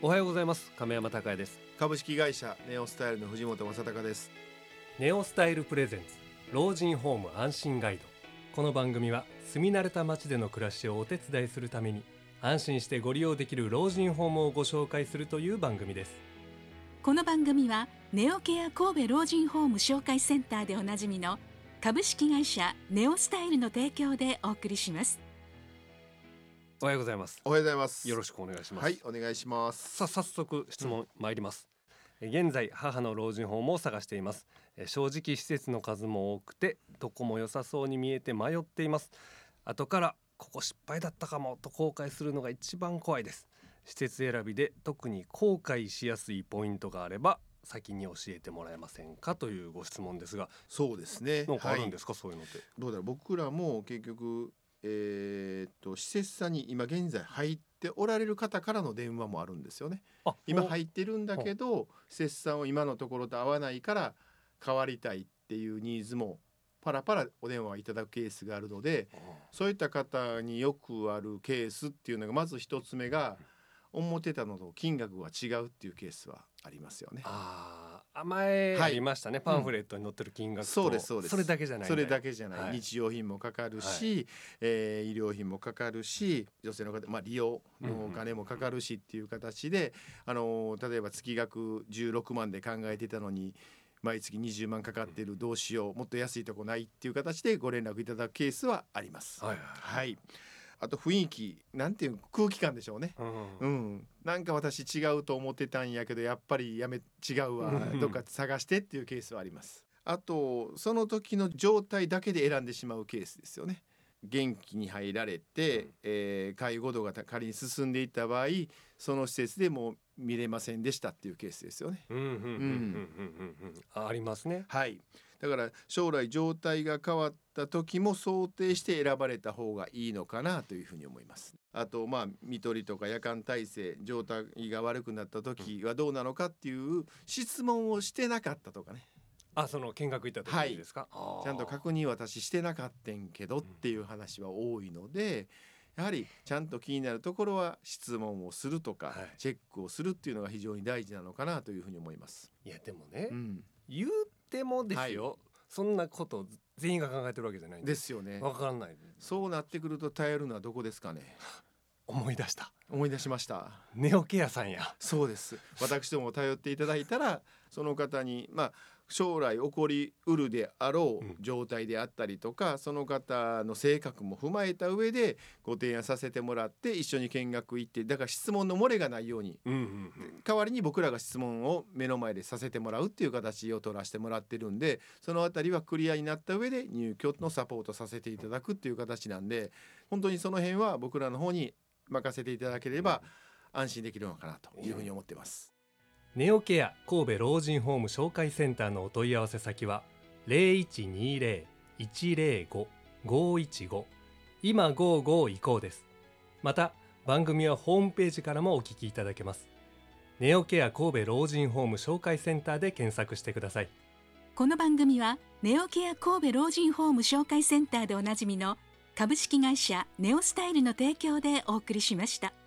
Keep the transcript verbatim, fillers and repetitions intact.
おはようございます。亀山孝也です。 株式会社ネオスタイルの藤本正孝です。 ネオスタイルプレゼンツ老人ホーム安心ガイド。この番組は住み慣れた街での暮らしをお手伝いするために安心してご利用できる老人ホームをご紹介するという番組です。 この番組はネオケア神戸老人ホーム紹介センターでおなじみの株式会社ネオスタイルの提供でお送りします。 おはようございます。 おはようございます。 よろしくお願いします。 はい、お願いします。 さあ早速質問参ります、うん、現在母の老人ホームを探しています。正直施設の数も多くてどこも良さそうに見えて迷っています。後からここ失敗だったかもと後悔するのが一番怖いです。施設選びで特に後悔しやすいポイントがあれば先に教えてもらえませんかというご質問ですが。 そうですね、 なんかあるんですか、はい、そういうのって。 どうだろう、僕らも結局えー、っと施設さんに今現在入っておられる方からの電話もあるんですよね。今入ってるんだけど施設さんを今のところと合わないから変わりたいっていうニーズもパラパラお電話いただくケースがあるので、そういった方によくあるケースっていうのがまず一つ目が思ってたのと金額が違うっていうケースはありますよね。 ああ、前ありましたね、はい、パンフレットに載ってる金額と、 そうですそうです。 それだけじゃない、ね、 それだけじゃない、 はい、 日用品もかかるし、はい、えー、医療費もかかるし女性の方、まあ、利用のお金もかかるしっていう形で、うんうん、あの例えば月額じゅうろくまんで考えてたのに毎月にじゅうまんかかってる、どうしよう、もっと安いとこないっていう形でご連絡いただくケースはあります。はい、はいはい、あと雰囲気、なんていう空気感でしょうね、うんうん、なんか私違うと思ってたんやけどやっぱりやめ違うわどっか探してっていうケースはあります。あとその時の状態だけで選んでしまうケースですよね。元気に入られて、えー、介護度が仮に進んでいった場合その施設でもう見れませんでしたっていうケースですよね。 ありますね。 はい、だから将来状態が変わった時も想定して選ばれた方がいいのかなというふうに思います。あとまあ看取りとか夜間体制状態が悪くなった時はどうなのかっていう質問をしてなかったとかね。 あ、その見学行った時にですか。 はい、ちゃんと確認私してなかったんけどっていう話は多いので、やはりちゃんと気になるところは質問をするとか、はい、チェックをするっていうのが非常に大事なのかなというふうに思います。 いやでもね、うん、言うてもですよ、はい、そんなこと全員が考えてるわけじゃないんですよね。 分かんない。 そうなってくると頼るのはどこですかね。 思い出した思い出しました。 ネオケアさんや。 そうです。私ども頼っていただいたらその方にまあ将来起こりうるであろう状態であったりとか、うん、その方の性格も踏まえた上でご提案させてもらって一緒に見学行って、だから質問の漏れがないように、うんうんうん、代わりに僕らが質問を目の前でさせてもらうっていう形を取らせてもらってるんで、そのあたりはクリアになった上で入居のサポートさせていただくっていう形なんで、本当にその辺は僕らの方に任せていただければ安心できるのかなというふうに思ってます。 ネオケア神戸老人ホーム紹介センターのお問い合わせ先は ゼロいちにゼロ いちゼロご ごいちご 今ごじゅうご移行です。また番組はホームページからもお聞きいただけます。ネオケア神戸老人ホーム紹介センターで検索してください。 この番組はネオケア神戸老人ホーム紹介センターでおなじみの株式会社ネオスタイルの提供でお送りしました。